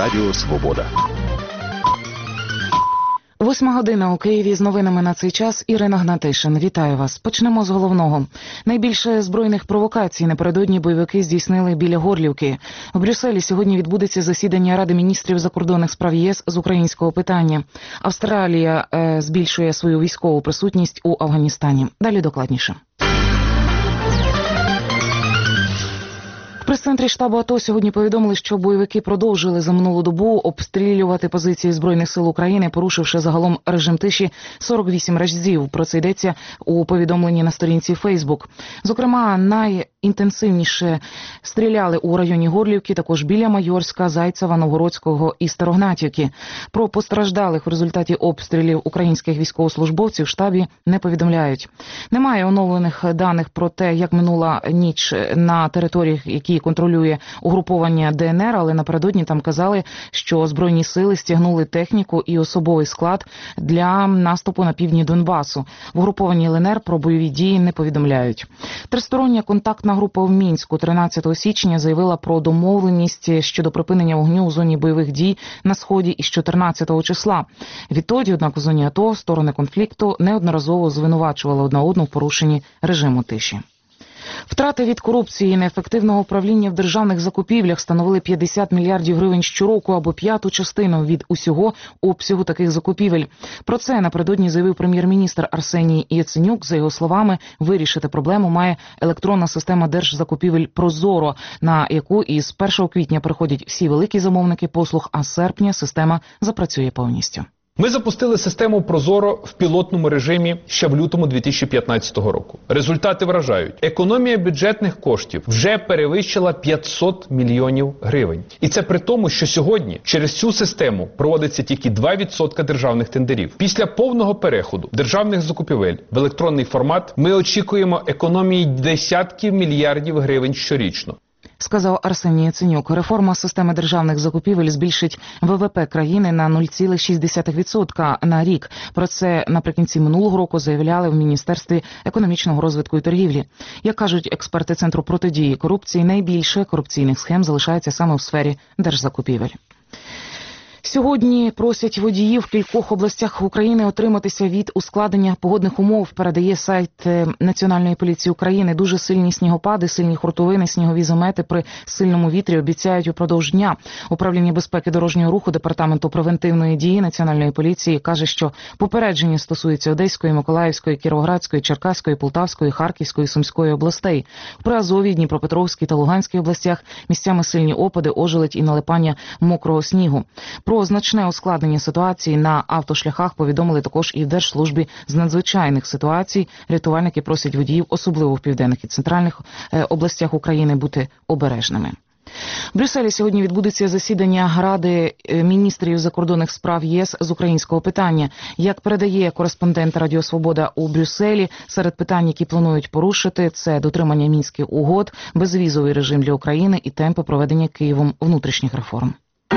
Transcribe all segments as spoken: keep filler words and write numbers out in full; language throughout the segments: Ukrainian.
Радіо Свобода. Восьма година у Києві. З новинами на цей час Ірина Гнатишин. Вітаю вас. Почнемо з головного. Найбільше збройних провокацій напередодні бойовики здійснили біля Горлівки. В Брюсселі сьогодні відбудеться засідання Ради міністрів закордонних справ ЄС з українського питання. Австралія е, збільшує свою військову присутність у Афганістані. Далі докладніше. В прес-центрі штабу АТО сьогодні повідомили, що бойовики продовжили за минулу добу обстрілювати позиції Збройних сил України, порушивши загалом режим тиші сорок вісім разів. Про це йдеться у повідомленні на сторінці Фейсбук. Зокрема, найінтенсивніше стріляли у районі Горлівки, також біля Майорська, Зайцева, Новгородського і Старогнатівки. Про постраждалих в результаті обстрілів українських військовослужбовців в штабі не повідомляють. Немає оновлених даних про те, як минула ніч на територіях, які контролює угруповання ДНР, але напередодні там казали, що Збройні сили стягнули техніку і особовий склад для наступу на півдні Донбасу. В угрупованні ЛНР про бойові дії не повідомляють. Тристороння контактна група в Мінську тринадцятого січня заявила про домовленість щодо припинення вогню у зоні бойових дій на Сході із чотирнадцятого числа. Відтоді, однак, у зоні АТО сторони конфлікту неодноразово звинувачували одна одну в порушенні режиму тиші. Втрати від корупції і неефективного управління в державних закупівлях становили п'ятдесят мільярдів гривень щороку або п'яту частину від усього обсягу таких закупівель. Про це напередодні заявив прем'єр-міністр Арсеній Яценюк. За його словами, вирішити проблему має електронна система держзакупівель «Прозоро», на яку із першого квітня приходять всі великі замовники послуг, а з серпня система запрацює повністю. Ми запустили систему «Прозоро» в пілотному режимі ще в лютому дві тисячі п'ятнадцятого року. Результати вражають. Економія бюджетних коштів вже перевищила п'ятсот мільйонів гривень. І це при тому, що сьогодні через цю систему проводиться тільки два відсотки державних тендерів. Після повного переходу державних закупівель в електронний формат ми очікуємо економії десятків мільярдів гривень щорічно. Сказав Арсеній Яценюк. Реформа системи державних закупівель збільшить ВВП країни на нуль цілих шість десятих відсотка на рік. Про це наприкінці минулого року заявляли в Міністерстві економічного розвитку і торгівлі. Як кажуть експерти Центру протидії корупції, найбільше корупційних схем залишається саме у сфері держзакупівель. Сьогодні просять водіїв в кількох областях України отриматися від ускладнення погодних умов, передає сайт Національної поліції України. Дуже сильні снігопади, сильні хуртовини, снігові замети при сильному вітрі обіцяють упродовж дня. Управління безпеки дорожнього руху Департаменту превентивної дії Національної поліції каже, що попередження стосується Одеської, Миколаївської, Кіровоградської, Черкаської, Полтавської, Харківської, Сумської областей. В Приазові, Дніпропетровській та Луганській областях місцями сильні опади, ожеледь і налипання мокрого снігу. Про значне ускладнення ситуації на автошляхах повідомили також і в Держслужбі з надзвичайних ситуацій. Рятувальники просять водіїв, особливо в південних і центральних областях України, бути обережними. В Брюсселі сьогодні відбудеться засідання Ради міністрів закордонних справ ЄС з українського питання. Як передає кореспондент Радіо Свобода у Брюсселі, серед питань, які планують порушити, це дотримання Мінських угод, безвізовий режим для України і темпи проведення Києвом внутрішніх реформ.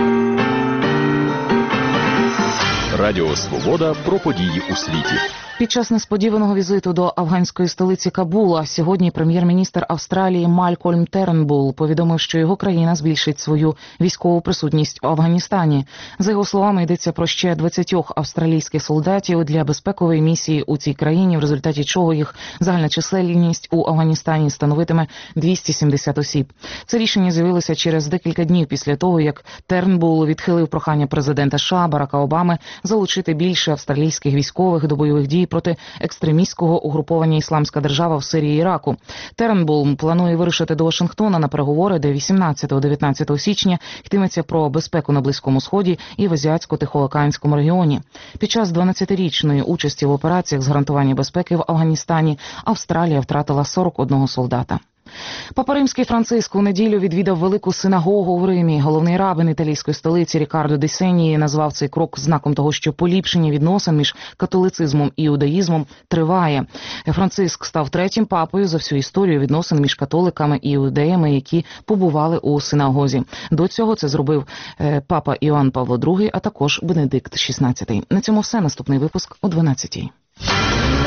Радіо Свобода про події у світі. Під час несподіваного візиту до афганської столиці Кабула сьогодні прем'єр-міністр Австралії Малькольм Тернбул повідомив, що його країна збільшить свою військову присутність в Афганістані. За його словами, йдеться про ще двадцять австралійських солдатів для безпекової місії у цій країні, в результаті чого їх загальна чисельність у Афганістані становитиме двісті сімдесят осіб. Це рішення з'явилося через декілька днів після того, як Тернбул відхилив прохання президента США Барака Обами залучити більше австралійських військових до бойових дій проти екстремістського угруповання «Ісламська держава» в Сирії і Іраку. Тернбул планує вирушити до Вашингтона на переговори, де вісімнадцятого-дев'ятнадцятого січня йтиметься про безпеку на Близькому Сході і в Азіатсько-Тихоокеанському регіоні. Під час дванадцятирічної участі в операціях з гарантування безпеки в Афганістані Австралія втратила сорок одного солдата. Папа Римський Франциск у неділю відвідав велику синагогу в Римі. Головний рабин італійської столиці Рікардо Ді Сенні назвав цей крок знаком того, що поліпшення відносин між католицизмом і іудаїзмом триває. Франциск став третім папою за всю історію відносин між католиками і іудеями, які побували у синагозі. До цього це зробив папа Іоанн Павло другий, а також Бенедикт шістнадцятий. На цьому все. Наступний випуск о дванадцятій.